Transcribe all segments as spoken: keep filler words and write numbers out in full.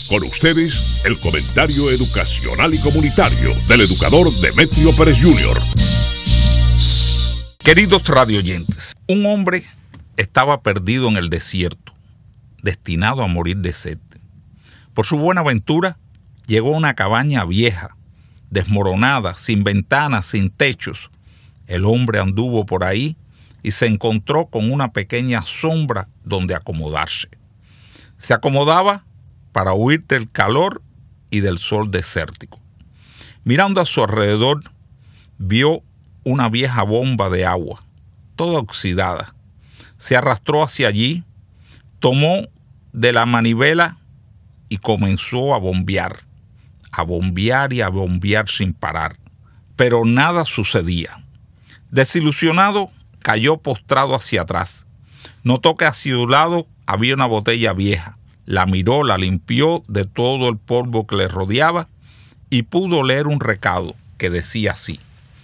Con ustedes, el comentario educacional y comunitario del educador Demetrio Pérez junior Queridos radioyentes, un hombre estaba perdido en el desierto, destinado a morir de sed. Por su buena ventura, llegó a una cabaña vieja, desmoronada, sin ventanas, sin techos. El hombre anduvo por ahí y se encontró con una pequeña sombra donde acomodarse. Se acomodaba para huir del calor y del sol desértico. Mirando a su alrededor, vio una vieja bomba de agua, toda oxidada. Se arrastró hacia allí, tomó de la manivela y comenzó a bombear, a bombear y a bombear sin parar. Pero nada sucedía. Desilusionado, cayó postrado hacia atrás. Notó que hacia un lado había una botella vieja. La miró, la limpió de todo el polvo que le rodeaba y pudo leer un recado que decía así: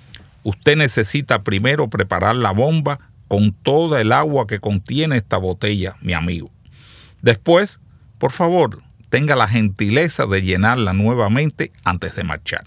usted necesita primero preparar la bomba con toda el agua que contiene esta botella, mi amigo. Después, por favor, tenga la gentileza de llenarla nuevamente antes de marchar.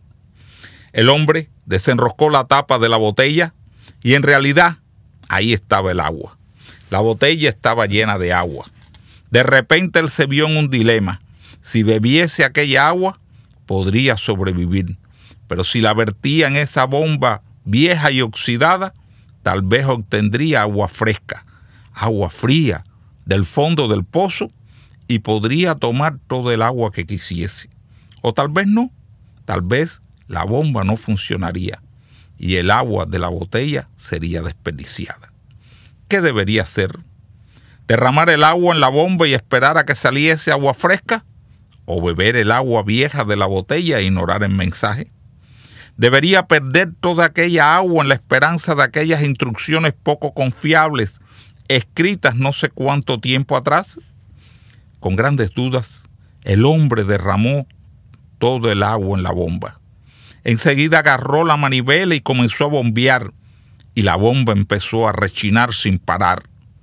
El hombre desenroscó la tapa de la botella y en realidad ahí estaba el agua. La botella estaba llena de agua. De repente él se vio en un dilema. Si bebiese aquella agua, podría sobrevivir. Pero si la vertía en esa bomba vieja y oxidada, tal vez obtendría agua fresca, agua fría, del fondo del pozo, y podría tomar todo el agua que quisiese. O tal vez no. Tal vez la bomba no funcionaría y el agua de la botella sería desperdiciada. ¿Qué debería hacer? ¿Derramar el agua en la bomba y esperar a que saliese agua fresca? ¿O beber el agua vieja de la botella e ignorar el mensaje? ¿Debería perder toda aquella agua en la esperanza de aquellas instrucciones poco confiables, escritas no sé cuánto tiempo atrás? Con grandes dudas, el hombre derramó todo el agua en la bomba. Enseguida agarró la manivela y comenzó a bombear, y la bomba empezó a rechinar sin parar.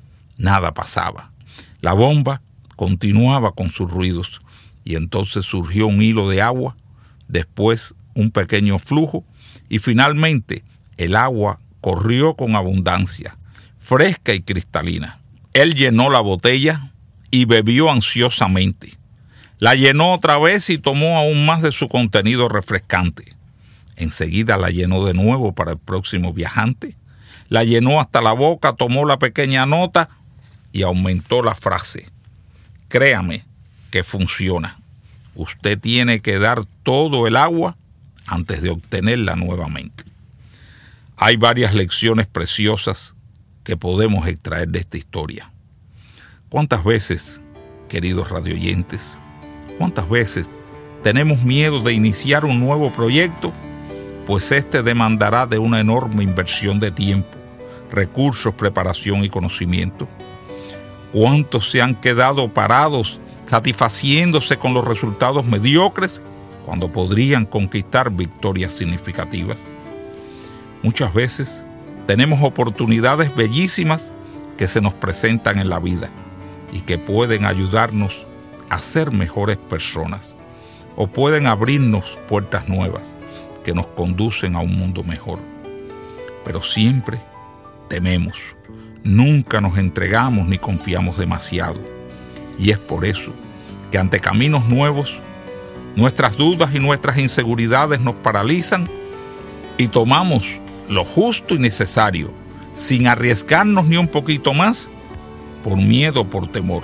Nada pasaba. La bomba continuaba con sus ruidos y entonces surgió un hilo de agua, después un pequeño flujo y finalmente el agua corrió con abundancia, fresca y cristalina. Él llenó la botella y bebió ansiosamente. La llenó otra vez y tomó aún más de su contenido refrescante. Enseguida la llenó de nuevo para el próximo viajante. La llenó hasta la boca, tomó la pequeña nota y aumentó la frase: créame que funciona. Usted tiene que dar todo el agua antes de obtenerla nuevamente. Hay varias lecciones preciosas que podemos extraer de esta historia. ¿Cuántas veces, queridos radioyentes, cuántas veces tenemos miedo de iniciar un nuevo proyecto? Pues este demandará de una enorme inversión de tiempo, recursos, preparación y conocimiento. ¿Cuántos se han quedado parados satisfaciéndose con los resultados mediocres cuando podrían conquistar victorias significativas? Muchas veces tenemos oportunidades bellísimas que se nos presentan en la vida y que pueden ayudarnos a ser mejores personas o pueden abrirnos puertas nuevas que nos conducen a un mundo mejor. Pero siempre tememos, nunca nos entregamos ni confiamos demasiado. Y es por eso que ante caminos nuevos, nuestras dudas y nuestras inseguridades nos paralizan y tomamos lo justo y necesario, sin arriesgarnos ni un poquito más, por miedo o por temor.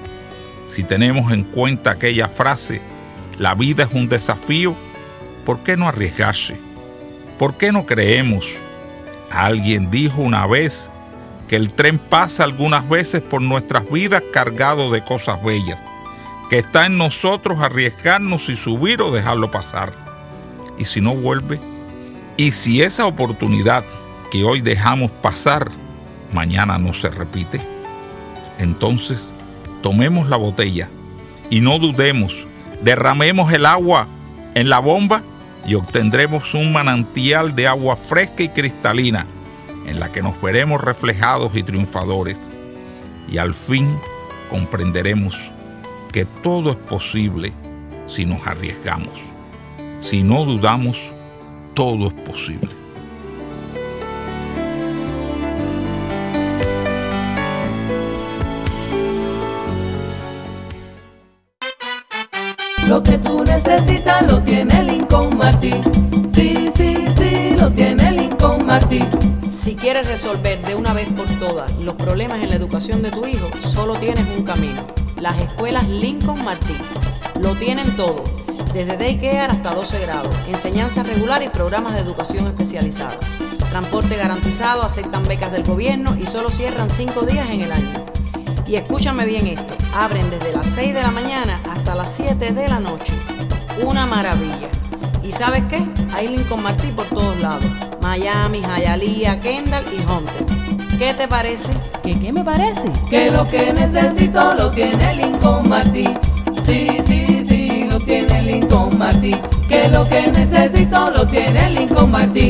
Si tenemos en cuenta aquella frase, la vida es un desafío, ¿por qué no arriesgarse? ¿Por qué no creemos? Alguien dijo una vez que el tren pasa algunas veces por nuestras vidas cargado de cosas bellas, que está en nosotros arriesgarnos y subir o dejarlo pasar. Y si no vuelve, y si esa oportunidad que hoy dejamos pasar, mañana no se repite, entonces tomemos la botella y no dudemos, derramemos el agua en la bomba y obtendremos un manantial de agua fresca y cristalina en la que nos veremos reflejados y triunfadores. Y al fin comprenderemos que todo es posible si nos arriesgamos. Si no dudamos, todo es posible. Lo que tú necesitas lo tiene Lincoln Martin. Sí, sí, sí, lo tiene Lincoln Martin. Si quieres resolver de una vez por todas los problemas en la educación de tu hijo, solo tienes un camino: las escuelas Lincoln Martin. Lo tienen todo, desde daycare hasta doce grados, enseñanza regular y programas de educación especializada. Transporte garantizado, aceptan becas del gobierno y solo cierran cinco días en el año. Y escúchame bien esto, abren desde las seis de la mañana hasta las siete de la noche. Una maravilla. ¿Y sabes qué? Hay Lincoln Martin por todos lados: Miami, Hialeah, Kendall y Hunter. ¿Qué te parece? ¿Qué, qué me parece? Que lo que necesito lo tiene Lincoln Martin. Sí, sí, sí, lo tiene Lincoln Martin. Que lo que necesito lo tiene Lincoln Martin.